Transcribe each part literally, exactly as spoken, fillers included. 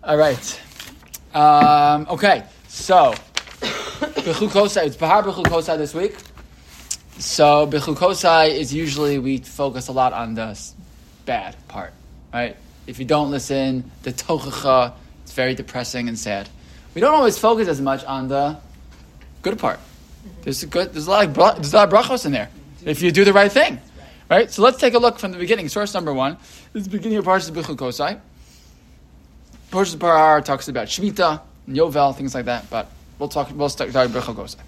All right. Um, okay, so Bechukosai, it's Bahar Bechukosai this week. So Bechukosai is usually, we focus a lot on the bad part, right? If you don't listen, the Tochacha, it's very depressing and sad. We don't always focus as much on the good part. There's a good, there's a lot of bra- there's a lot of brachos in there if you do the right thing, right? So let's take a look from the beginning. Source number one this is the beginning of Parshas Bechukosai. Parshas Bahar talks about Shemitah and Yovel, things like that. But we'll talk. We'll start talking Bechukosai.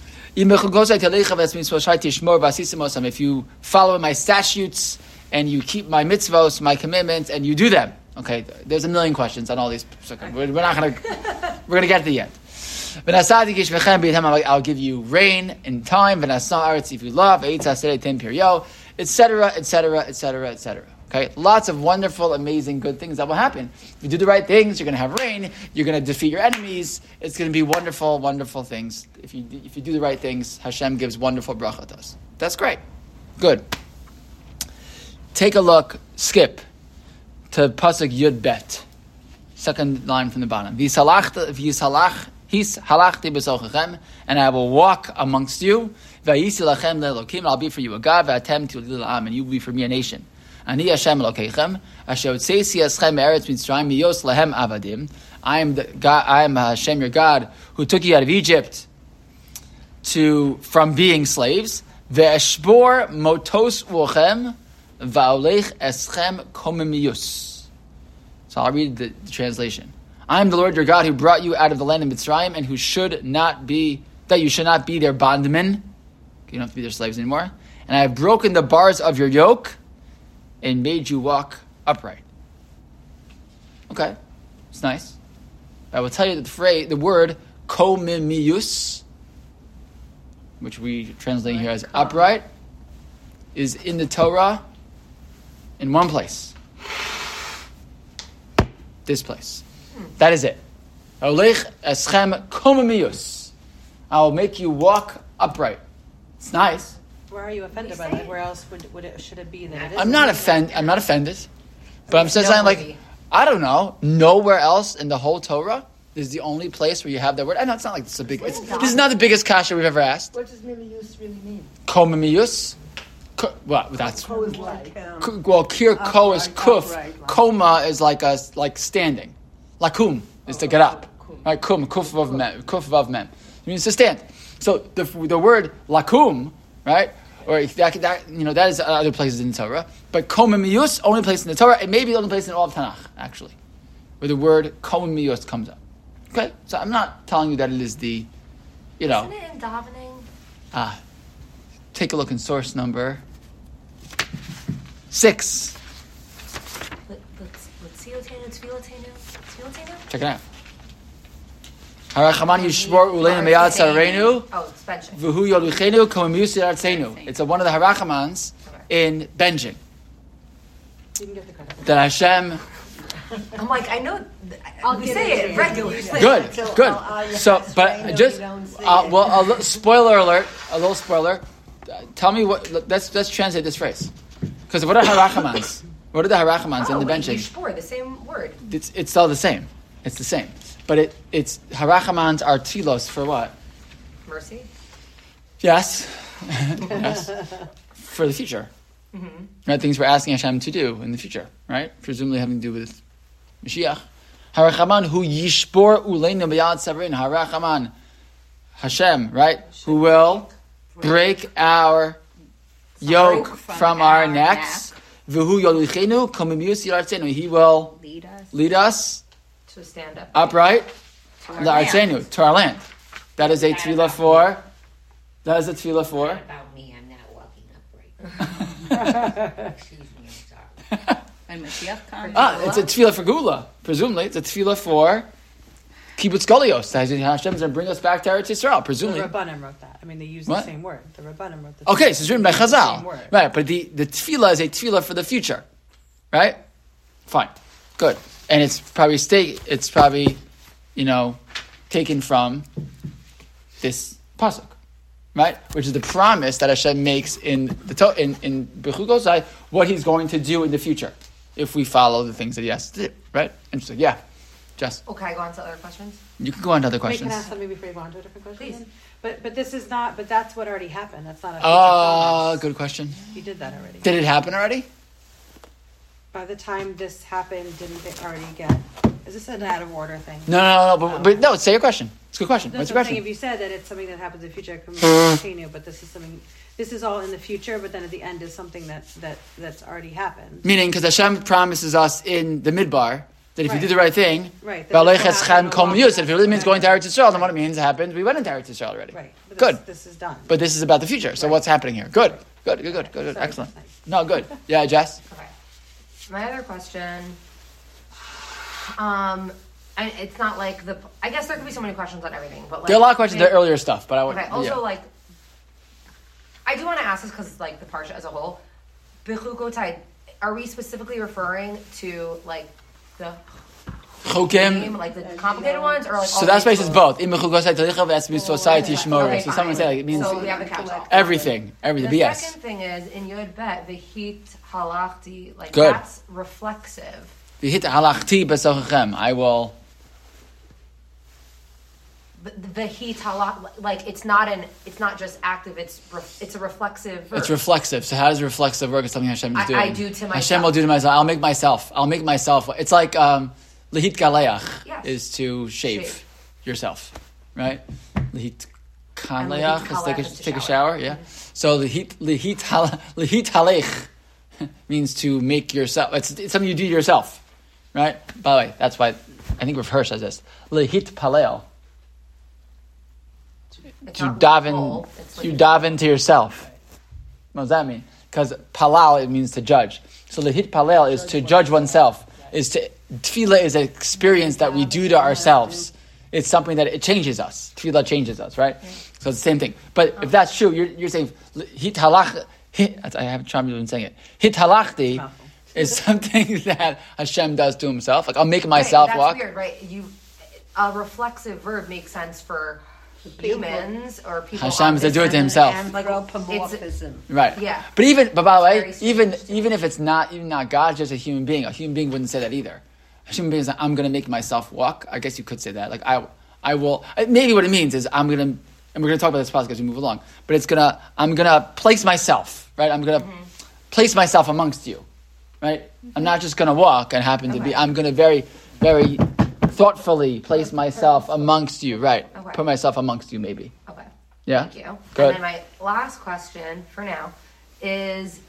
If you follow my statutes and you keep my mitzvos, my commitments, and you do them, okay. There's a million questions on all these. We're not gonna. We're gonna get to the end. I'll give you rain in time, if you love, et cetera, et cetera, et cetera, et cetera. Okay, lots of wonderful, amazing, good things that will happen. If you do the right things, you're going to have rain. You're going to defeat your enemies. It's going to be wonderful, wonderful things. If you if you do the right things, Hashem gives wonderful bracha to us. That's great. Good. Take a look. Skip to pasuk Yud Bet, second line from the bottom. V'yisalach. His halachti b'sochachem, and I will walk amongst you. V'yisi lachem le'elokim, I'll be for you a God. V'atem t'lil am, and you will be for me a nation. Ani Hashem Elokeichem, asher otzeisi eschem me'eretz Mitzrayim miyos lahem avadim. I am the God. I am Hashem, your God, who took you out of Egypt to from being slaves. Ve'eshbor motos u'ochem va'olech eschem komemiyus. So I'll read the, the translation. I am the Lord your God who brought you out of the land of Mitzrayim and who should not be, that you should not be their bondmen. You don't have to be their slaves anymore. And I have broken the bars of your yoke and made you walk upright. Okay, it's nice. I will tell you that the phrase, the word komimiyus, which we translate here as upright, is in the Torah in one place. This place. That is it. Olech eschem komimiyus. I will make you walk upright. It's nice. Where are you offended by that? Where else would, would it should it be that it is? I'm not offended. I'm not offended, but I'm saying something like, I don't know. Nowhere else in the whole Torah is the only place where you have that word. I know it's not like this is a big. It's, this is not the biggest kasha we've ever asked. What does mimiyus really mean? Komimiyus. Ko, well, that's Ko is like, um, well. Kir ko is kuf. Upright, like. Koma is like a like standing. Lakum is to get up. Right? Kum kuf vav mem. Kuf vav mem. It means to stand. So the the word lakum, right? Or that, that you know that is other places in the Torah. But komimiyus, only place in the Torah. It may be the only place in all of Tanakh, actually, where the word komimiyus comes up. Okay, so I'm not telling you that it is the, you know. Isn't it in davening? Ah, take a look in source number six. Check it out. Harachaman yishbor uleinu meyad sarenu. Oh, it's benching. V'hu yoluchenu komimiyus yaratzenu. It's a, one of the harachamans in benching. You can get the credit. That Hashem. I'm like, I know. I'll we get say it it regularly. Good, So, good. uh, uh, you So, have to but explain just it, we don't see uh, it. well, a little, spoiler alert. A little spoiler. Uh, tell me what. Let's let's translate this phrase. Because what are harachamans? What are the harachamans Oh, in the wait, benching? yishbor, the same word. It's it's still the same. It's the same. But it it's harachamans are tfilos for what? Mercy. Yes, yes. For the future, Mm-hmm. right? Things we're asking Hashem to do in the future, right? Presumably having to do with Mashiach. Harachaman hu yishbor uleinu b'yad sabrin. Harachaman, Hashem, right? Who will break our yoke Break from, from our our necks. V'hu yolichenu komimiyus yaratzenu. He will Lead us lead us to stand up. upright To our land. La'artzenu, to our land. That is a tefillah for. That is a tefillah for. Not about me, I'm not walking upright. Excuse me, I'm sorry. When Mashiach comes. Ah, it's a tefillah for Gula. Presumably, it's a tefillah for kibbutz golios. That Hashem is going to bring us back to Eretz Yisrael. The Presumably. Rabbanim wrote that. I mean, they use What? the same word. The Rabbanim wrote the Okay, so it's written by Same Chazal, word. right? But the the tefillah is a tefillah for the future, right? Fine, good, and it's probably stay. It's probably, you know, taken from this pasuk, right? Which is the promise that Hashem makes in the to- in in Bechukosai, what He's going to do in the future if we follow the things that He has to do, right? Interesting, yeah. Jess, Okay, go on to other questions. you can go on to other Wait, questions. can I ask something before you go on to a different question? Please. then? But but this is not. But that's what already happened. That's not a future Oh, promise. good question. You did that already. Did it happen already? By the time this happened, didn't they already get? Is this an out of order thing? No, no, no, but, but no, say your question. It's a good question. That's What's your what I'm saying. question? If you said that it's something that happens in the future, I can continue. But this is something. This is all in the future. But then at the end is something that that that's already happened. Meaning, because Hashem promises us in the midbar that if you Right. do the right thing, Right. V'aleichem That it's chem gonna kol happen. miyus, if it really means going to Eretz Yisrael, then what it means happened. We went into Eretz Yisrael already. Right. But Good. This, this is done. But this is about the future. So Right. what's happening here? Good. Good. Good. Good. Good. good. Sorry. Excellent. Nice. No, good. Yeah, Jess. Okay. My other question, um, I, it's not like the. I guess there could be so many questions on everything, but like There are a lot of questions. they- There earlier stuff, but I would. Okay. Also, yeah. like, I do want to ask this because like the parsha as a whole, Bechukotai, are we specifically referring to like the Chukim. name, like the complicated ones, or like So all that the space is rules? both. Im Mechugosai Talicha v'Esmi Society Shmora. Okay, So someone fine. say like it means So we have the catch-all. everything. Everything. The But yes. second thing is in Yud Bet, the heat halachti, like Good. that's reflexive. The hit halachti b'sochachem. I will. The, the heat halach, like it's not an, it's not just active. It's ref, it's a reflexive verb. It's reflexive. So how does reflexive work? It's something Hashem is I- doing. I do to Hashem myself. will do to myself. I'll make myself. I'll make myself. It's like um, lehit galeach Yes. is to shave, Shave. yourself, right? Lehit And kaleach lehit is take a, kalech is to take a shower. shower. Yeah. So lehit lehit hal, lehit halech means to make yourself. It's, it's something you do yourself, right? By the way, that's why I think Rav Hirsch says this. Lehit palel. It's To not daven, full, it's to like- daven to yourself. What does that mean? Because palal, it means to judge. So lehit palel is to judge oneself. Is to tefillah is an experience that we do to ourselves. It's something that it changes us. Tefillah changes us, right? So it's the same thing. But if that's true, you're, you're saying hit halach. Hit, I have trouble even saying it. Hit halachti is something that Hashem does to Himself. Like I'll make myself right, that's walk. weird, right? You, a reflexive verb makes sense for humans or people. Hashem on to this do it to end, himself. and, like, Anthropomorphism. Right. Yeah. But even, but by the way, Very even strange. even if it's not even not God, just a human being, a human being wouldn't say that either. A human being is like, I'm going to make myself walk. I guess you could say that. Like I, I will. Maybe what it means is I'm going to, and we're going to talk about this podcast as we move along. But it's gonna, I'm going to place myself, right? I'm going to Mm-hmm. place myself amongst you, right? I'm not just going to walk and happen to be. Okay. I'm going to very, very thoughtfully place myself amongst you, right? Okay. Put myself amongst you, maybe. Okay. Yeah. Thank you. Good. And then my last question for now is,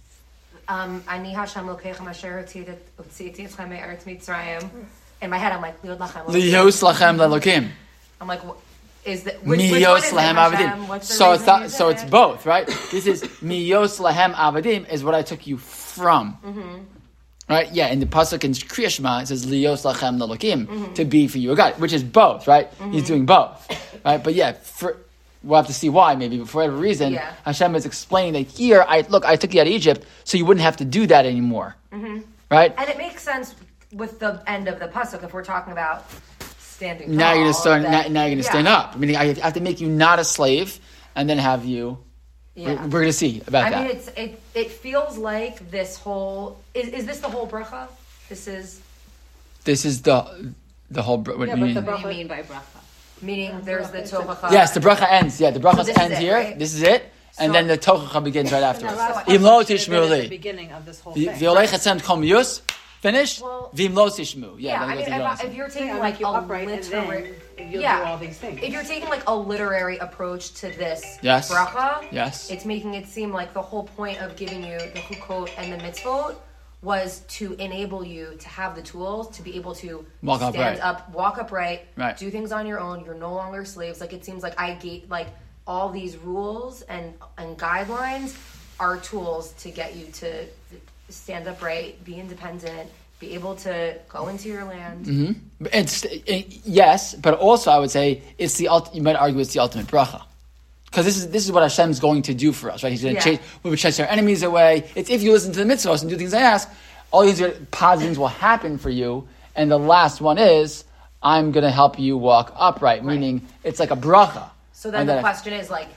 um, Ani Hashem Lokechem Asher Hotziti Etzchem Me'eretz Mitzrayim. In my head, I'm like, Liod Lachem. Liyos lachem lelokim. I'm like, wh- is that which, which one Miyos is it, lahem Hashem? avadim. What's the So it's reason not, you so did it's it? both, right? This is miyos lahem avadim is what I took you from. Mm-hmm. Right? Yeah, in the pasuk in Kriya Shema it says liyos lachem lelokim Mm-hmm. to be for you a God, which is both, right? He's doing both, right? But yeah, for, we'll have to see why maybe. But for whatever reason, Yeah. Hashem is explaining that here, I look, I took you out of Egypt, so you wouldn't have to do that anymore, right? And it makes sense with the end of the pasuk if we're talking about standing. Now you're tall, gonna start. that- Now, now you're gonna yeah. stand up. Meaning, I have to make you not a slave, and then have you. Yeah. We're, we're gonna see about I that. mean, it's it. It feels like this whole is. Is this the whole bracha? This is This is the the whole. br- What Yeah, do you but mean? the What do you mean by bracha? meaning there's the tovacha. Yes, the bracha ends. Yeah, the bracha this is ends it, here. right? This is it, and So- then the tochacha begins right afterwards. Now, last Im lo question should have been tishmu at the li. beginning of this whole Vi- thing. V'olech etzem kol miyus. Finished. Well- Vim lo tishmu. Yeah, Yeah. I then mean, it goes to if, Jonathan. if you're Yeah, taking I like make you a upright and literary, then you'll yeah, do all these things. if you're taking like a literary approach to this Yes. bracha, Yes. it's making it seem like the whole point of giving you the chukot and the mitzvot was to enable you to have the tools to be able to Walk stand upright. up, walk upright, Right. do things on your own. You're no longer slaves. Like it seems like I gave like all these rules and and guidelines are tools to get you to stand upright, be independent, be able to go into your land. Mm-hmm. But It's it, yes, but also I would say it's the ult- you might argue it's the ultimate bracha. Because this is this is what Hashem's going to do for us, right? He's going to Yeah. chase, we would chase our enemies away. It's if you listen to the mitzvahs and do things I ask, all these positive things will happen for you. And the last one is, I'm going to help you walk upright, meaning it's like a bracha. So then And the then- question is like,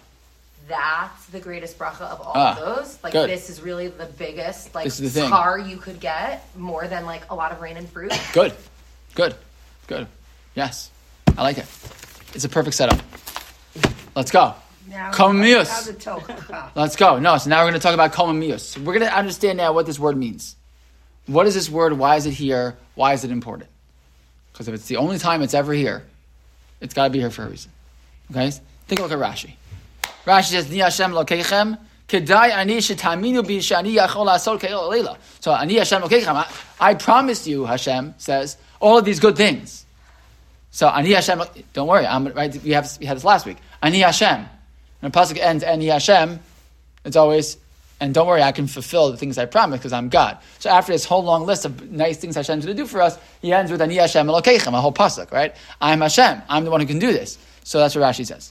that's the greatest bracha of all Ah, of those. Like good. this is really the biggest like This is the thing. scar you could get, more than like a lot of rain and fruit. Good, good. Good. Yes. I like it. It's a perfect setup. Let's go. Now, Komamius. now the tocha. Let's go. No, so now we're going to talk about komamius. We're going to understand now what this word means. What is this word? Why is it here? Why is it important? Because if it's the only time it's ever here, it's got to be here for a reason. Okay? Take a look at Rashi. Rashi says, Ni Hashem lokeichem, kedai ani shetaminu bi shani yachol asol ke'el leila. So, Ani Hashem lokeichem, I, I promised you, Hashem says, all of these good things. So, Ani Hashem, don't worry, I'm, right, we, have, we had this last week. Ani Hashem. When the pasuk ends, Ani Hashem, it's always, and don't worry, I can fulfill the things I promised because I'm God. So after this whole long list of nice things Hashem's going to do for us, he ends with Ani Hashem Elokeichem, a whole pasuk, right? I'm Hashem. I'm the one who can do this. So that's what Rashi says.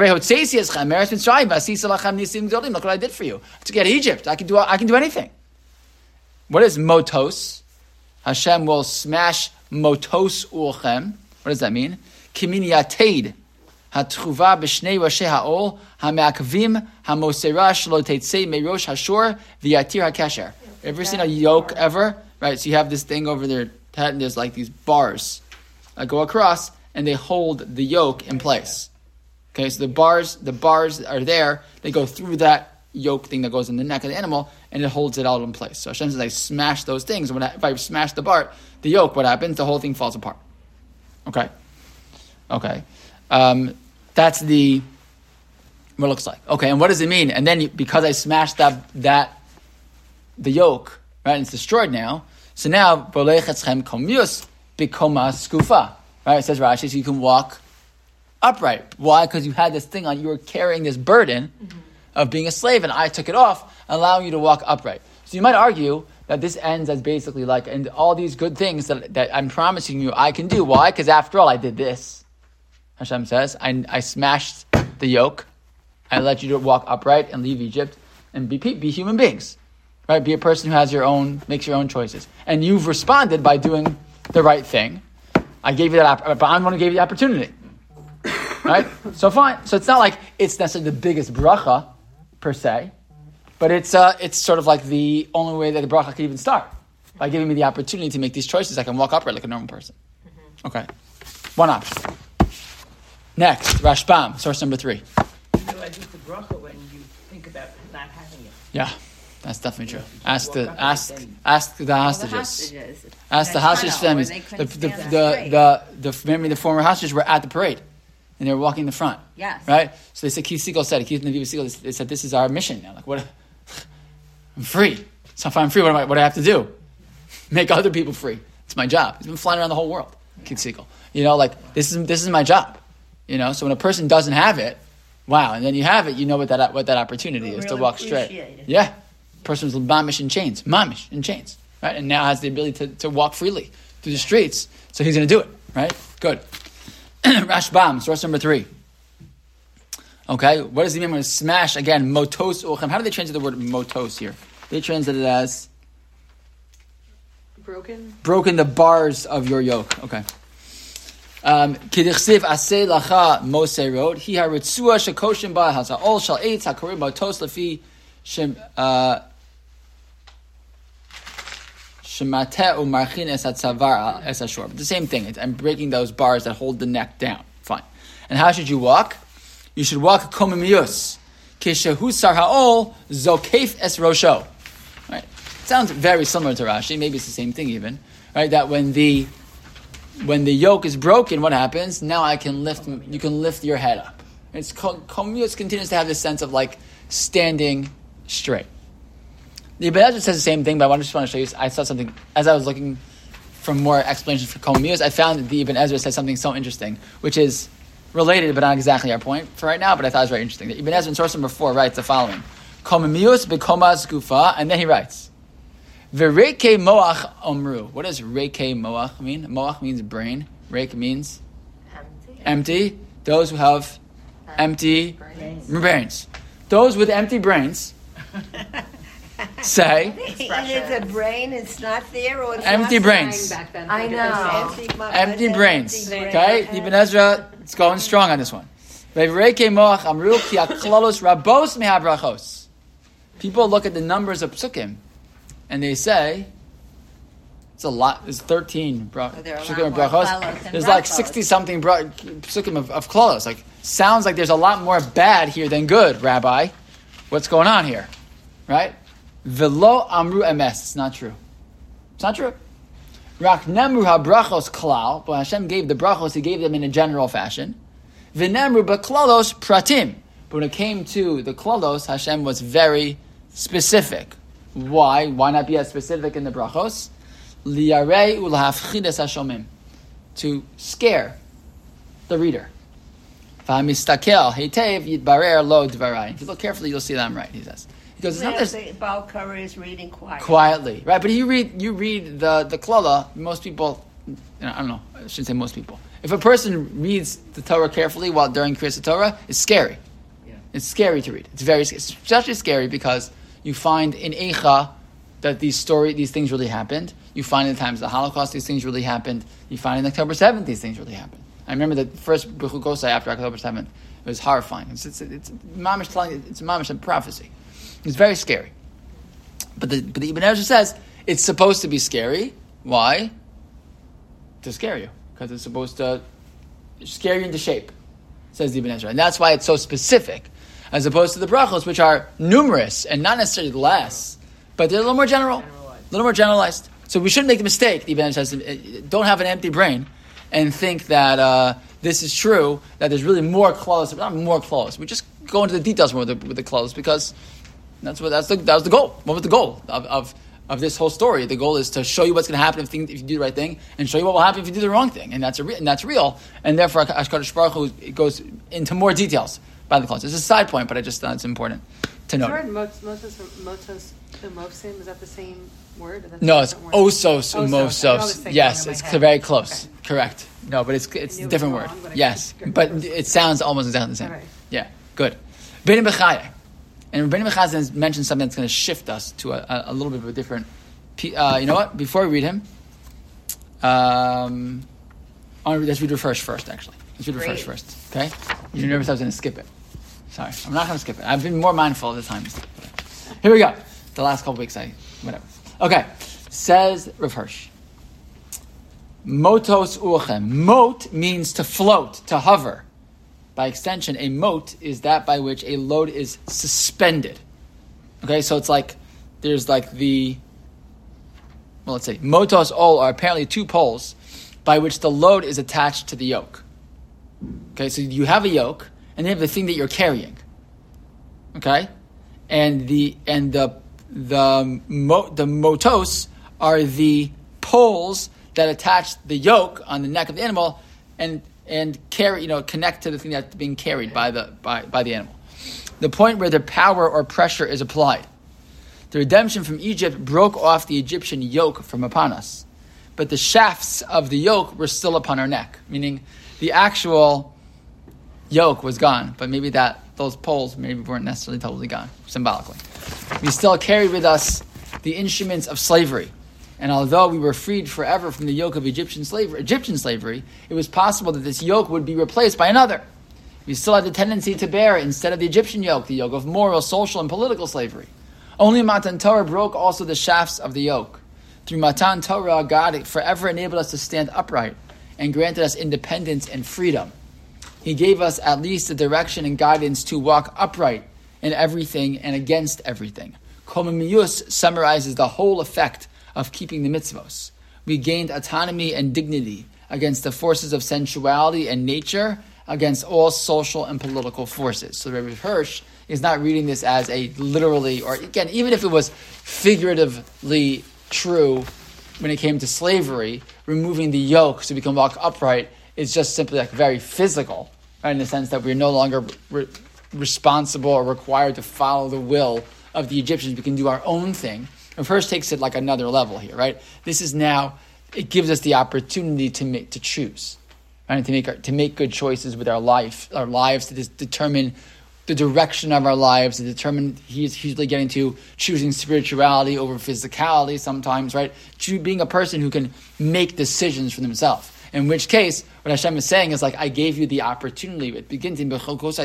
Look what I did for you. To get Egypt, I can do. I can do anything. What is motos? Hashem will smash motos ulchem. What does that mean? Kimini yateid hatchuva b'shnei rashi ha'ol hame'akavim hamosera shelo teitzei meirosh hashor v'yatir hakesher. Ever seen a yoke ever? Right. So you have this thing over their head, and there's like these bars that go across, and they hold the yoke in place. Okay, so the bars, the bars are there. They go through that yoke thing that goes in the neck of the animal, and it holds it all in place. So Hashem says, I smash those things. When I, if I smash the bar, the yoke, what happens? The whole thing falls apart. Okay, okay, um, that's the what it looks like. Okay, and what does it mean? And then you, because I smashed that that the yoke, right? And it's destroyed now. So now bolechetzchem komius bikoma skufa. Right? It says Rashi, so you can walk upright. Why? Because you had this thing on, you were carrying this burden mm-hmm. of being a slave, and I took it off, allowing you to walk upright. So you might argue that this ends as basically like, and all these good things that, that I'm promising you I can do. Why? Because after all, I did this. Hashem says, I, I smashed the yoke. I let you to walk upright and leave Egypt and be be human beings. Right? Be a person who has your own, makes your own choices. And you've responded by doing the right thing. I gave you that, but I'm going to give you the opportunity. Right? So fine. So it's not like it's necessarily the biggest bracha, per se, but it's uh, it's sort of like the only way that the bracha can even start. By giving me the opportunity to make these choices, I can walk upright like a normal person. Mm-hmm. Okay. One option. Next, Rashbam, source number three. You realize it's a bracha when you think about not having it. Yeah. That's definitely true. Yeah, ask the up ask and ask the hostages. The hostages. Ask the That's hostage tunnel, where families. they The couldn't the stand the, straight. the the remember the former hostages were at the parade, and they were walking in the front. Yes. Right. So they said, Keith Siegel said, Keith Naviva Siegel, they said, this is our mission now. Like what? I'm free. So if I'm free, what do I what do I have to do? Make other people free. It's my job. He's been flying around the whole world. Yeah. Keith Siegel. You know, like this is this is my job. You know. So when a person doesn't have it, wow, and then you have it, you know what that what that opportunity is to Really walk straight. appreciate it. Yeah. Person was mamish in chains, mamish in chains, right? And now has the ability to, to walk freely through the streets. So he's going to do it, right? Good. Rashbam, source number three. Okay, what does it mean when smash again? Motos uchem. How do they translate the word motos here? They translate it as Broken. broken the bars of your yoke. Okay. Kidichsiv aseh lacha Moshe wrote, Hi haritzua shekoshim ba hazaol shal eitz hakorim motos lefi shem. Shemate u'marchin es hatzavar es hashor. But the same thing. It's, I'm breaking those bars that hold the neck down. Fine. And how should you walk? You should walk komimius. Kishehusar ha'ol zokef es rosho. Right. It sounds very similar to Rashi. Maybe it's the same thing even. Right. That when the when the yoke is broken, what happens? Now I can lift. You can lift your head up. It's komimius continues to have this sense of like standing straight. The Ibn Ezra says the same thing, but I just want to show you. I saw something as I was looking for more explanations for komiyos. I found that the Ibn Ezra says something so interesting, which is related, but not exactly our point for right now. But I thought it was very interesting. The Ibn Ezra in source number four writes the following: komiyos bekomas gufa, and then he writes, "Vereke moach omru." What does reke moach mean? Moach means brain. Reke means Empty. empty. Those who have empty Brains. brains. Those with empty brains. Say And it's a brain, it's not there, or it's empty not brains. Back then. I know. Empty, mo- Empty uh, brains. empty Okay? brain. Ibn Ezra, it's going strong on this one. People look at the numbers of psukim and they say, It's a lot. There's thirteen bra- So there are a psukim lot of more brachos. klalos than There's like brachos. sixty something bra- psukim of, of klalos. Like sounds like there's a lot more bad here than good, Rabbi. What's going on here, right? Velo amru emes. It's not true. It's not true. Rak nemru ha-brachos klal. But Hashem gave the brachos. He gave them in a general fashion. V'nemru b'klalos pratim. But when it came to the klalos, Hashem was very specific. Why? Why not be as specific in the brachos? Liyarei ulahafchides hashomim. To scare the reader. V'hamistakel heitev yitbarer lo dvarai. If you look carefully, you'll see that I'm right, he says. He goes, it's not this Baal Korah is reading quiet. quietly, right? But you read, you read the the klala. Most people, you know, I don't know. I shouldn't say most people. If a person reads the Torah carefully while during Kriyas Torah, it's scary. Yeah. It's scary to read. It's very, it's especially scary because you find in Eicha that these story, these things really happened. You find in the times of the Holocaust, these things really happened. You find in October seventh, these things really happened. I remember the first Bechukosai after October seventh. It was horrifying. It's it's it's, it's mamish telling it's mamish a prophecy. It's very scary. But the but the Ibn Ezra says it's supposed to be scary. Why? To scare you, because it's supposed to scare you into shape. Says the Ibn Ezra, and that's why it's so specific, as opposed to the brachos, which are numerous and not necessarily less, but they're a little more general, a little more generalized. So we shouldn't make the mistake. The Ibn Ezra says, don't have an empty brain and think that uh, this is true. That there's really more clothes, not more clothes. We just go into the details more with the, with the clothes because. That's what that's the that was the goal. What was the goal of, of, of this whole story? The goal is to show you what's going to happen if, things, if you do the right thing, and show you what will happen if you do the wrong thing, and that's a re- and that's real. And therefore, Hakadosh Baruch Hu goes into more details by the clause. It's a side point, but I just thought it's important to note. The word motos, motos, umosim, is that the same word? Or that's No, a it's different word? osos, Osos. I always umosos. think Yes, in my it's head. very close. Okay. Correct. No, but it's it's I a knew it different was word. wrong, but I Yes, couldn't but remember. it sounds almost exactly the same. All right. Yeah, good. Bein B'chaya. And Rabbeinu Mechazin has mentioned something that's going to shift us to a, a, a little bit of a different. Uh, you know what? Before we read him, um, I want to read, let's read Refresh first. Actually, let's read Refresh Great. first. Okay? You're nervous I was going to skip it. Sorry, I'm not going to skip it. I've been more mindful of the times. Here we go. The last couple weeks, I whatever. Okay, says Rav Hirsch. Motos u'achem. Mot means to float, to hover. By extension, a moat is that by which a load is suspended. Okay, so it's like, there's like the, well, let's say, motos ol are apparently two poles by which the load is attached to the yoke. Okay, so you have a yoke, and you have the thing that you're carrying. Okay? And the, and the, the, mo, the motos are the poles that attach the yoke on the neck of the animal, and and carry, you know, connect to the thing that's being carried by the by, by the animal. The point where the power or pressure is applied. The redemption from Egypt broke off the Egyptian yoke from upon us, but the shafts of the yoke were still upon our neck, meaning the actual yoke was gone, but maybe that those poles maybe weren't necessarily totally gone, symbolically. We still carried with us the instruments of slavery. And although we were freed forever from the yoke of Egyptian slavery, Egyptian slavery, it was possible that this yoke would be replaced by another. We still had the tendency to bear, instead of the Egyptian yoke, the yoke of moral, social, and political slavery. Only Matan Torah broke also the shafts of the yoke. Through Matan Torah, God forever enabled us to stand upright and granted us independence and freedom. He gave us at least the direction and guidance to walk upright in everything and against everything. Kol Miyus summarizes the whole effect of keeping the mitzvos. We gained autonomy and dignity against the forces of sensuality and nature, against all social and political forces. So Rabbi Hirsch is not reading this as a literally, or again, even if it was figuratively true when it came to slavery, removing the yoke so we can walk upright is just simply like very physical, right? In the sense that we're no longer re- responsible or required to follow the will of the Egyptians. We can do our own thing. And first takes it like another level here, right? This is now, it gives us the opportunity to make, to choose, right? And to make our, to make good choices with our life, our lives, to just determine the direction of our lives, to determine, he's usually getting to choosing spirituality over physicality sometimes, right? Cho- being a person who can make decisions for themselves. In which case, what Hashem is saying is like, I gave you the opportunity. It begins in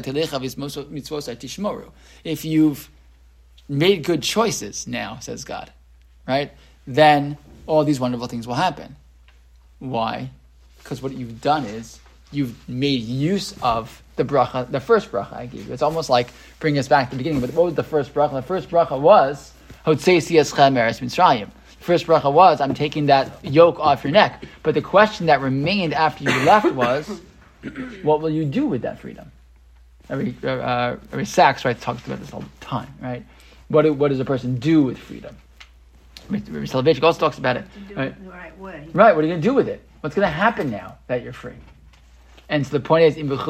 if you've made good choices now, says God, right? Then all these wonderful things will happen. Why? Because what you've done is you've made use of the bracha, the first bracha I gave you. It's almost like bringing us back to the beginning. But what was the first bracha? The first bracha was Hotzeisi Eschem Eretz Mitzrayim. The first bracha was I'm taking that yoke off your neck. But the question that remained after you left was, what will you do with that freedom? Every uh, every Sachs, right, talks about this all the time, right? What do, what does a person do with freedom? Rabbi Soloveitchik also talks about it. Do Right? it the right way. Right, what are you going to do with it? What's going to happen now that you're free? And so the point is, in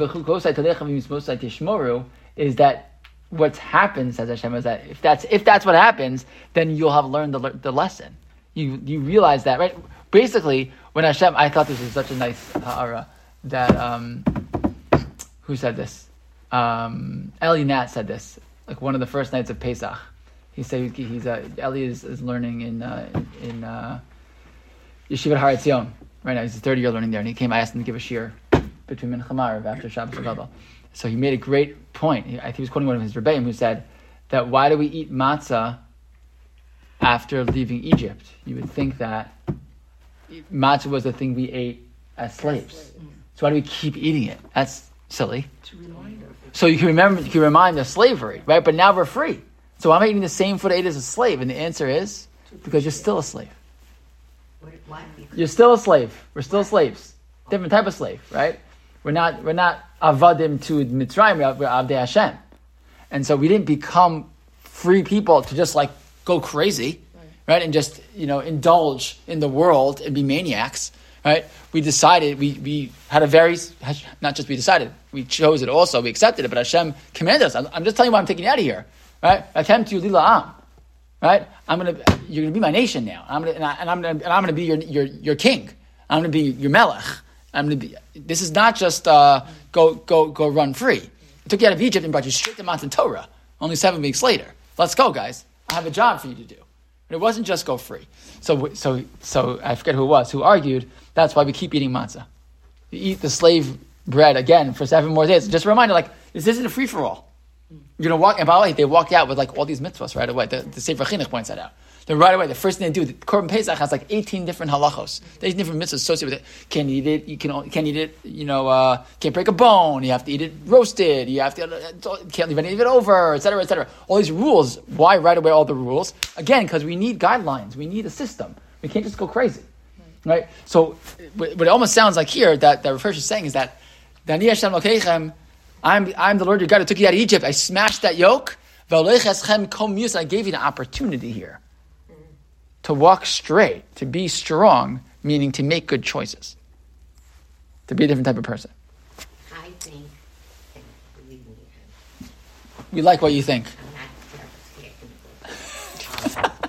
tishmoru, is that what happens, says Hashem, is that if that's if that's what happens, then you'll have learned the, the lesson. You you realize that, right? Basically, when Hashem, I thought this was such a nice ha'ara, that, um, who said this? Um, Eli Nat said this, like one of the first nights of Pesach. He said he's uh, Eli is, is learning in uh, in uh, Yeshivat Har Etzion right now. He's a third year learning there, and he came. I asked him to give a shiur between Mincha Ma'ariv after Shabbos Gadol. So he made a great point. He, I think he was quoting one of his rebbeim who said that why do we eat matzah after leaving Egypt? You would think that matzah was the thing we ate as slaves. So why do we keep eating it? That's silly. So you can remember, you can remind of slavery, right? But now we're free. So why am I eating the same food I ate as a slave? And the answer is because you're still a slave. You're still a slave. We're still slaves. Different type of slave, right? We're not we're not avadim to Mitzrayim. We're avdei Hashem, and so we didn't become free people to just like go crazy, right? right? And just you know indulge in the world and be maniacs, right? We decided we we had a very not just we decided we chose it also we accepted it, but Hashem commanded us. I'm, I'm just telling you why I'm taking you out of here. Right? Attempt to lila am. Right? I'm gonna you're gonna be my nation now. I'm gonna and, I, and I'm gonna and I'm gonna be your your your king. I'm gonna be your melech. I'm gonna be this is not just uh, go go go run free. I took you out of Egypt and brought you straight to Matan Torah, only seven weeks later. Let's go, guys. I have a job for you to do. And it wasn't just go free. So so so I forget who it was who argued that's why we keep eating matzah. You eat the slave bread again for seven more days. Just a reminder, like this isn't a free for all. You're gonna walk, and by the way, they walk out with like all these mitzvahs right away. The, the Sefer Chinuch points that out. Then right away, the first thing they do, the Korban Pesach has like eighteen different halachos, eighteen different mitzvahs associated with it. Can't eat it. You can can't eat it. You know, uh, can't break a bone. You have to eat it roasted. You have to uh, can't leave any of it over, et cetera, et cetera. All these rules. Why right away all the rules? Again, because we need guidelines. We need a system. We can't just go crazy, right? So, what it almost sounds like here that that Rav Hirsch is saying is that Dani Hashem Lokeichem. I'm, I'm the Lord your God who took you out of Egypt. I smashed that yoke. I gave you the opportunity here to walk straight, to be strong, meaning to make good choices, to be a different type of person. I think, and believe me, We like what you think. I'm not scared. um,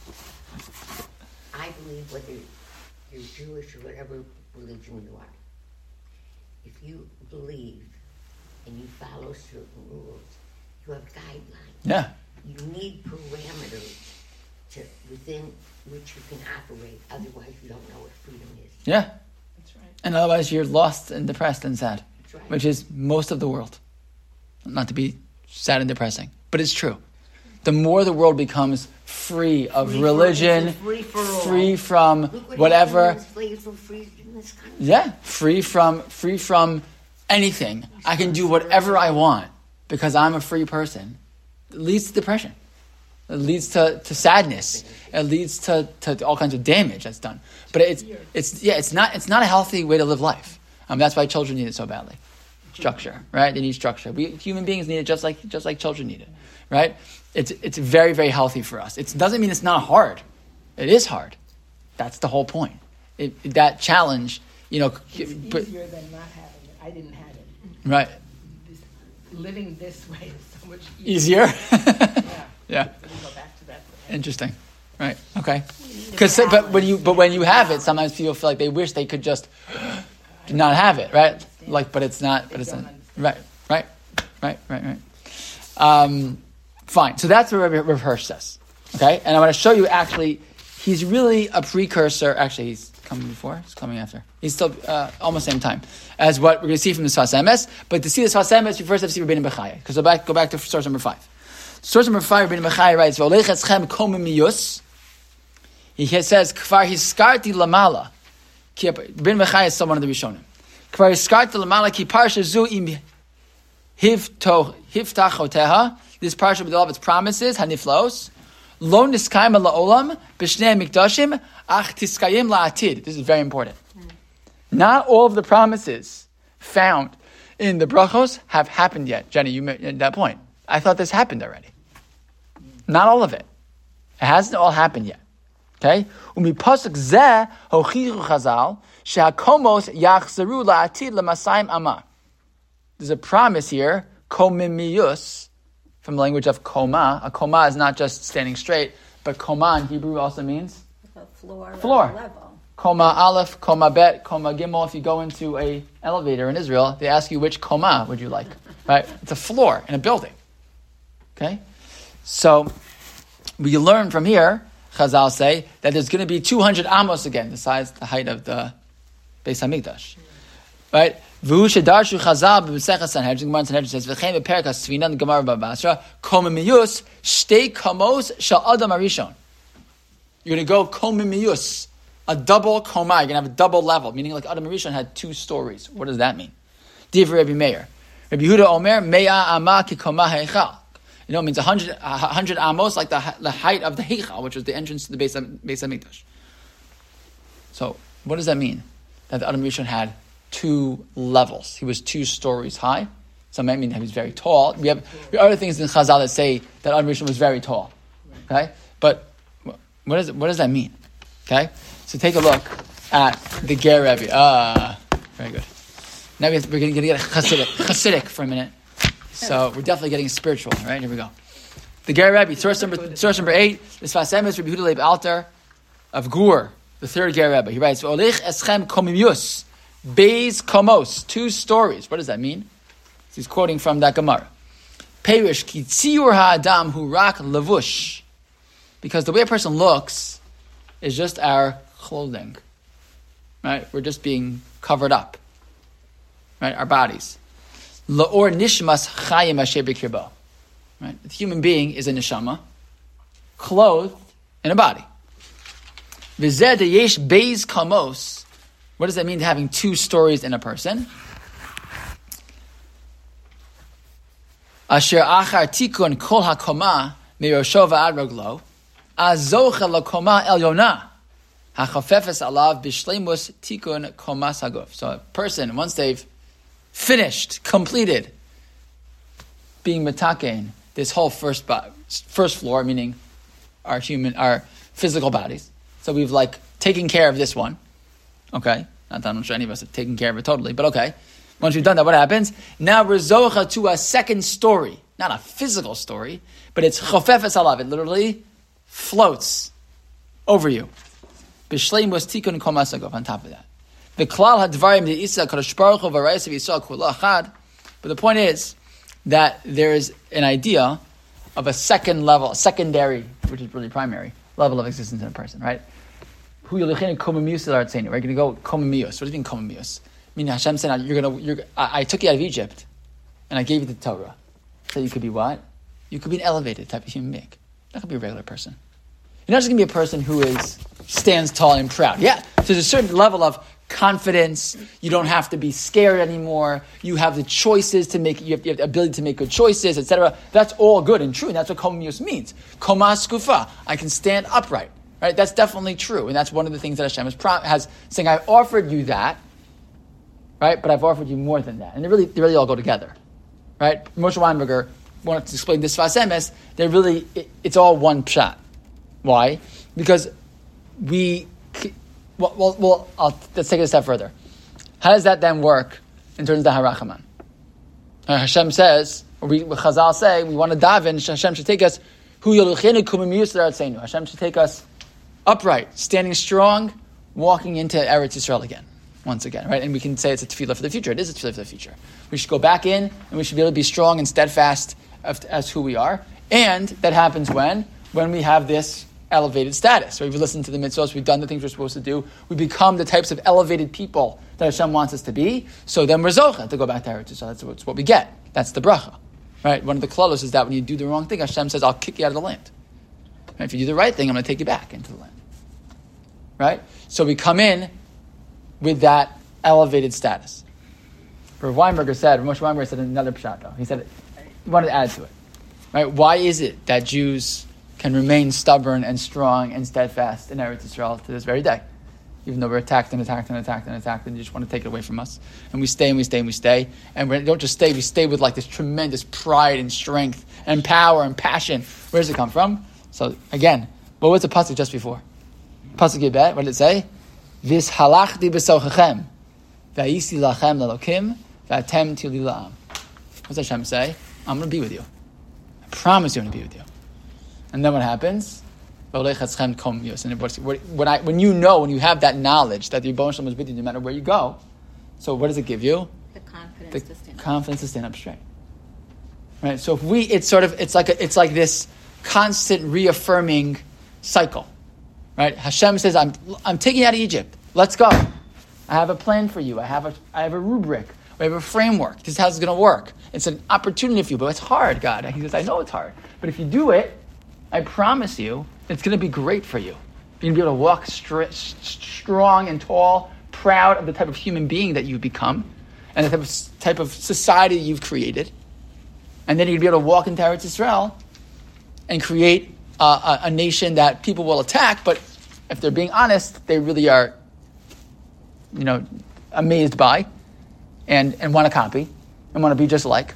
I believe whether you're Jewish or whatever religion you are, if you believe and you follow certain rules, you have guidelines. Yeah. You need parameters to within which you can operate. Otherwise, you don't know what freedom is. Yeah. That's right. And otherwise you're lost and depressed and sad, That's right. which is most of the world. Not to be sad and depressing, but it's true. The more the world becomes free of Free for- religion, it's a free for all. free from Look what whatever. happened when slaves were freed in this country. Yeah, free from free from anything. I can do whatever I want because I'm a free person. It leads to depression. It leads to, to sadness. It leads to, to all kinds of damage that's done. But it's it's yeah, it's not it's not a healthy way to live life. Um, that's why children need it so badly. Structure, right? They need structure. We human beings need it just like just like children need it, right? It's it's very very healthy for us. It doesn't mean it's not hard. It is hard. That's the whole point. It, that challenge, you know, It's but, easier than not having it. I didn't have it. right? This, living this way is so much easier. Easier. Yeah. Yeah. So we go back to that. Interesting. Right. Okay. Because but when you but when you have it, sometimes people feel like they wish they could just not have it, right? Like, but it's not. But it's not. Right. Right. Right. Right. Right. Um, fine. So that's what Rav Hirsch says. Okay. And I'm going to show you. Actually, he's really a precursor. Actually, he's coming before. He's coming after. He's still uh, almost same time as what we're going to see from the Sfas Emes. But to see the Sfas Emes, you first have to see Rabbeinu Bechaya. Because go back, go back to source number five. Source number five, Rabbeinu Bechaya writes, "V'olech eschem komem miyus." He says, Kvar hiskarti lamala. Ben Mechai is someone of the Rishonim. Kvar hiskarti lamala ki parsha zu im hiftachoteha. This parsha with all of its promises, haniflos. Lo niskayim la'olam b'shnei mikdashim ach tiskayim la'atid. This is very important. Mm. Not all of the promises found in the brachos have happened yet. Jenny, you made that point. I thought this happened already. Not all of it. It hasn't all happened yet. Okay? Umi pasuk zeh hochichu chazal shehakomos yachzeru la'atid l'masayim amah. There's a promise here, komimiyus, from the language of koma. A koma is not just standing straight, but koma in Hebrew also means a floor. Floor. Level. Koma aleph, koma bet, koma gimel. If you go into a elevator in Israel, they ask you which koma would you like. Right? It's a floor in a building. Okay? So, we learn from here, Chazal say, that there's going to be two hundred amos again, the size, the height of the Beis HaMikdash. Right? V'hu shedarshu Chazal b'Mesechas Sanhedrin, Gemara in Sanhedrin says, v'chein b'perek HaSfina, the Gemara Bava Basra, komimiyus, shtei kamos shel adam harishon. You're going to go komimiyus, a double koma. You're going to have a double level, meaning like Adam Harishon had two stories. What does that mean? Divrei Rabbi Meir. Rabbi Yehuda Omer, Mea ama ki koma heichal. You know, it means one hundred, one hundred amos, like the, the height of the heichal, which was the entrance to the Beis HaMikdash. So, what does that mean? That the Adam Rishon had two levels. He was two stories high. So it might mean that he was very tall. We have, we have other things in Chazal that say that Adam Rishon was very tall. Okay? But what, is, what does that mean? Okay? So take a look at the Ger Rebbe. Ah, very good. Now we have, we're going to get Hasidic, Hasidic for a minute. So we're definitely getting spiritual. All right, here we go. The Ger Rebbe, source number, source number eight, the Sfas Emes, Rabbi Yehuda Leib Alter of Gur, the third Ger Rebbe. He writes, Olich eschem komimius, beis komos, two stories. What does that mean? He's quoting from that Gemara. Perish ki tziur ha'adam hu rak levush. Because the way a person looks is just our clothing. Right? We're just being covered up. Right? Our bodies. La'or nishmas chayim asher b'kirbo. Right? The human being is a neshama, clothed in a body. V'zeh yesh beis kamos. What does that mean, having two stories in a person? Asher achar tikun kol hakoma me'rosho v'ad raglo, azocha lakoma elyona, hachafefes alav b'shleimus tikun komas haguf. So a person, once they've finished, completed being metakein, this whole first bo- first floor, meaning our human, our physical bodies. So we've like taken care of this one. Okay, not that I'm sure any of us have taken care of it totally, but okay. Once we've done that, what happens? Now we're zocha to a second story, not a physical story, but it's chofefes alav. It literally floats over you. B'shleimus tikun komas haguf. On top of that. The klal hadvarim the isa kadosh baruch hu v'ra'is v'yisrael kula achad. But the point is that there is an idea of a second level, a secondary, which is really primary, level of existence in a person, right? Hu yolichinu komimius al artzenu. We're going to go komimius. What does it mean komimius? I mean, Hashem said, "You're going to. You're, I, I took you out of Egypt, and I gave you the Torah, so you could be what? You could be an elevated type of human being. Not going to be a regular person. You're not just going to be a person who is stands tall and proud. Yeah, so there's a certain level of confidence. You don't have to be scared anymore. You have the choices to make. You have, you have the ability to make good choices, et cetera. That's all good and true, and that's what komimius means. Koma skufa. I can stand upright. Right? That's definitely true, and that's one of the things that Hashem has, pro- has saying. I offered you that. Right, but I've offered you more than that, and they really, they really all go together, right? Moshe Weinberger wanted to explain this Sfas Emes. They really, it, it's all one pshat. Why? Because we, well, well, well I'll, let's take it a step further. How does that then work in terms of the Harachaman? Uh, Hashem says, or we, Chazal say, we want to daven. Hashem should take us. Hu yoluchenu kumimiyus l'artzenu. Hashem should take us upright, standing strong, walking into Eretz Yisrael again. Once again, right? And we can say it's a tefillah for the future. It is a tefillah for the future. We should go back in, and we should be able to be strong and steadfast as, as who we are. And that happens when? When we have this elevated status. Right? We've listened to the mitzvahs, we've done the things we're supposed to do. We become the types of elevated people that Hashem wants us to be. So then we're zocha to go back to Eretz Yisrael. That's, that's what we get. That's the bracha. Right? One of the klalos is that when you do the wrong thing, Hashem says, I'll kick you out of the land. Right? If you do the right thing, I'm going to take you back into the land. right? So we come in with that elevated status. Rav Weinberger said, Moshe Weinberger said another pshat though. He said, he wanted to add to it, right? Why is it that Jews can remain stubborn and strong and steadfast in Eretz Yisrael to this very day? Even though we're attacked and attacked and attacked and attacked, and you just want to take it away from us. And we stay and we stay and we stay. And we don't just stay, we stay with like this tremendous pride and strength and power and passion. Where does it come from? So again, what was the pasuk just before? Pasuk Yibet, what did it say? Vis halachti b'sochachem, v'ayisi lachem lalokim, v'atem tili la'am. What does Hashem say? I'm going to be with you. I promise you I'm going to be with you. And then what happens? And what, when, I, when you know, when you have that knowledge that the Rebbeinu Shalom is with you no matter where you go, so what does it give you? The confidence the to stand up. confidence to stand up straight. Right? So if we, it's sort of, it's like a, it's like this constant reaffirming cycle. Right? Hashem says, I'm, I'm taking you out of Egypt. Let's go. I have a plan for you. I have a, I have a rubric. We have a framework. This is how it's going to work. It's an opportunity for you, but it's hard, God. He says, I know it's hard. But if you do it, I promise you, it's going to be great for you. You're going to be able to walk stri- strong and tall, proud of the type of human being that you've become, and the type of, type of society you've created. And then you're going to be able to walk into Eretz Yisrael and create uh, a, a nation that people will attack, but if they're being honest, they really are, you know, amazed by and, and want to copy and want to be just like.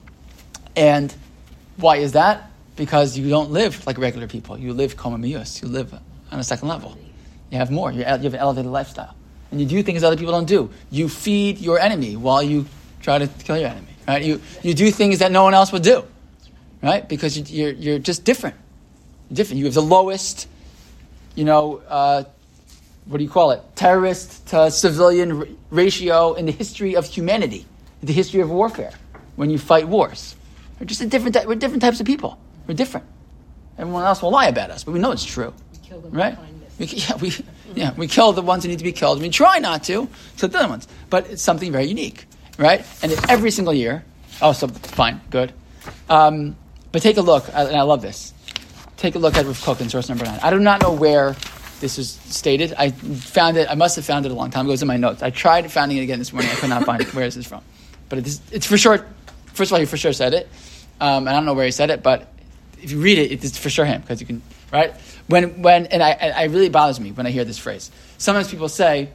And why is that? Because you don't live like regular people. You live komamiyus. You live on a second level. You have more. You have an elevated lifestyle. And you do things other people don't do. You feed your enemy while you try to kill your enemy. Right? You you do things that no one else would do. Right? Because you, you're you're just different. You're different. You have the lowest, you know, uh, what do you call it? Terrorist to civilian r- ratio in the history of humanity, in the history of warfare, when you fight wars. We're just a different. We're different types of people. We're different. Everyone else will lie about us, but we know it's true. We kill them right? with kindness. We, yeah, we yeah we kill the ones who need to be killed. We try not to kill the other ones, but it's something very unique, right? And every single year. Oh, so fine, good. Um, but take a look, and I love this. Take a look at Rav Kook in source number nine. I do not know where this is stated. I found it. I must have found it a long time ago. It was in my notes. I tried finding it again this morning. I could not find it. Where is this from? But it is, it's for sure. First of all, he for sure said it. Um, and I don't know where he said it, but if you read it, it's for sure him, because you can, right? When, when, and I, I, it really bothers me when I hear this phrase. Sometimes people say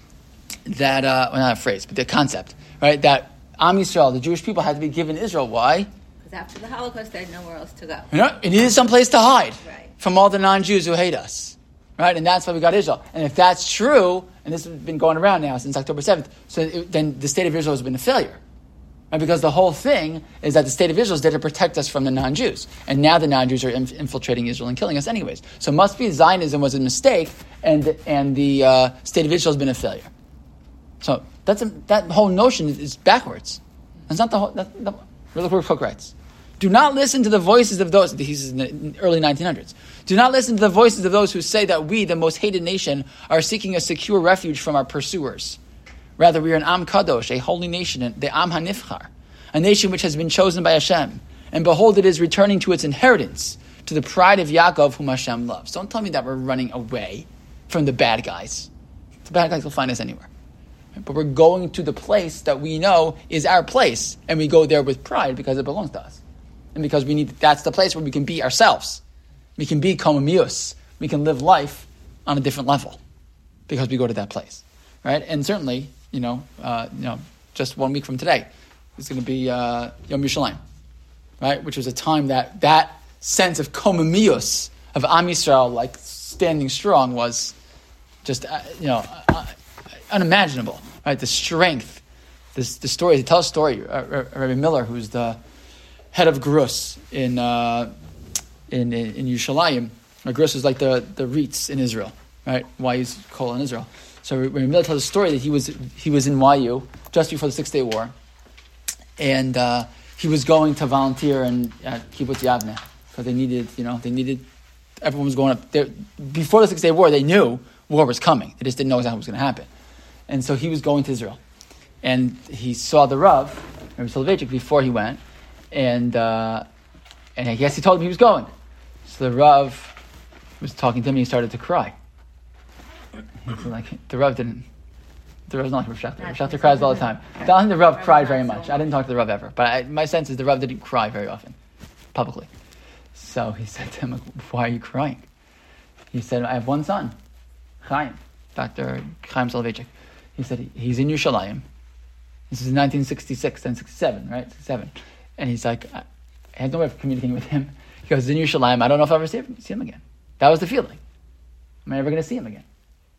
that, uh, well, not a phrase, but the concept, right? That Am Yisrael, the Jewish people, had to be given Israel. Why? Because after the Holocaust, they had nowhere else to go. You know, it needed some place to hide Right. from all the non-Jews who hate us, right? And that's why we got Israel. And if that's true, and this has been going around now since October seventh, so it, then the state of Israel has been a failure. Right? Because the whole thing is that the state of Israel is there to protect us from the non-Jews. And now the non-Jews are inf- infiltrating Israel and killing us anyways. So it must be Zionism was a mistake, and and the uh, state of Israel has been a failure. So that's a, that whole notion is, is backwards. That's not the whole... That, that, Look what Cook writes. Do not listen to the voices of those... He's in the early nineteen hundreds. Do not listen to the voices of those who say that we, the most hated nation, are seeking a secure refuge from our pursuers. Rather, we are an Am Kadosh, a holy nation, the Am HaNifchar, a nation which has been chosen by Hashem. And behold, it is returning to its inheritance, to the pride of Yaakov, whom Hashem loves. Don't tell me that we're running away from the bad guys. The bad guys will find us anywhere. But we're going to the place that we know is our place, and we go there with pride because it belongs to us. And because we need, that's the place where we can be ourselves. We can be komamius. We can live life on a different level because we go to that place. Right? And certainly, you know, uh, you know, just one week from today, it's going to be uh, Yom Yerushalayim, right? Which was a time that that sense of komamius, of Am Yisrael, like standing strong, was just, uh, you know, uh, unimaginable, right? The strength, this, the story, to tell a story, uh, Rabbi Miller, who's the head of Grus in, uh, in, in, in Yerushalayim, Grus is like the, the Ritz in Israel, right? Why he's called in Israel. So Rabbi Miller tells a story that he was he was in Y U just before the Six Day War, and uh, he was going to volunteer in at Kibbutz Yavneh because they needed, you know, they needed, everyone was going up there. Before the Six Day War, they knew war was coming. They just didn't know exactly what was going to happen. And so he was going to Israel, and he saw the Rav, Rabbi Soloveitchik, before he went, and uh, and I guess he told him he was going. So the Rav was talking to him, and he started to cry. He's like, the Rav didn't, the Rav's not like Rav Shechter. Rav Shechter cries all the time. I don't think the Rav cried very much. I didn't talk to the Rav ever. But I, my sense is the Rav didn't cry very often, publicly. So he said to him, why are you crying? He said, I have one son, Chaim, Doctor Chaim Soloveitchik. He said, he's in Yerushalayim. This is in nineteen sixty-six, then sixty-seven, right? sixty-seven. And he's like, I had no way of communicating with him. He goes, in Yerushalayim, I don't know if I'll ever see him, see him again. That was the feeling. Am I ever going to see him again?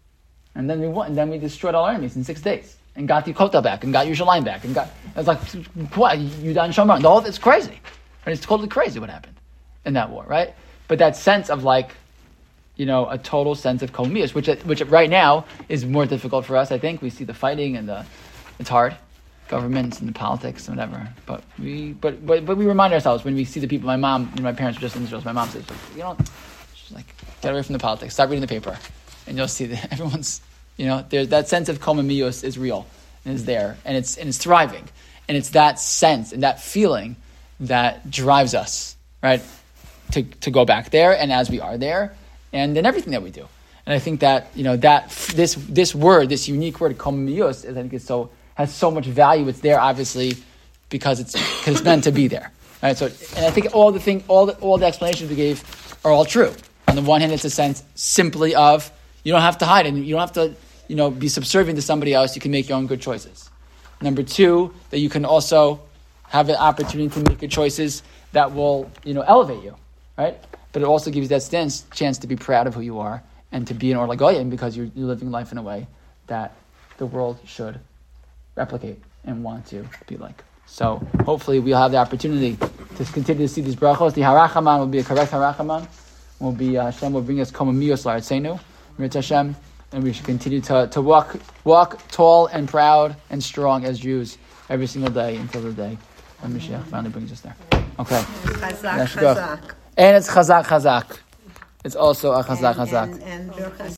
And then we won, and then we destroyed all our enemies in six days. And got the Kota back, and got Yerushalayim back, and got, it was like, what, you done Shomron? All it's crazy. Right? It's totally crazy what happened in that war, right? But that sense of like, you know, a total sense of kolmius, which which right now is more difficult for us, I think. We see the fighting and the, it's hard. Governments and the politics and whatever. But we but, but but we remind ourselves when we see the people, my mom, and my parents were just in Israel, so my mom says, you know, she's like, get away from the politics, start reading the paper. And you'll see that everyone's, you know, there's that sense of kolmius is real and is there and it's and it's thriving. And it's that sense and that feeling that drives us, right? To to go back there, and as we are there, and in everything that we do. And I think that, you know, that this this word, this unique word, kolmius, I think it's so has so much value. It's there, obviously, because it's because it's meant to be there, right? So, and I think all the thing, all the all the explanations we gave are all true. On the one hand, it's a sense simply of you don't have to hide, and you don't have to, you know, be subservient to somebody else. You can make your own good choices. Number two, that you can also have an opportunity to make good choices that will, you know, elevate you, right? But it also gives you that stance, chance to be proud of who you are and to be an Or LaGoyim because you're, you're living life in a way that the world should replicate and want to be like. So hopefully we'll have the opportunity to continue to see these brachos. The harachaman will be a correct harachaman. Will be uh, Hashem will bring us komamiyos la'artzenu, Mirat Hashem, and we should continue to to walk walk tall and proud and strong as Jews every single day until the day when Mashiach finally brings us there. Okay. Chazak, chazak. And it's chazak chazak. It's also a chazak chazak. And, and, and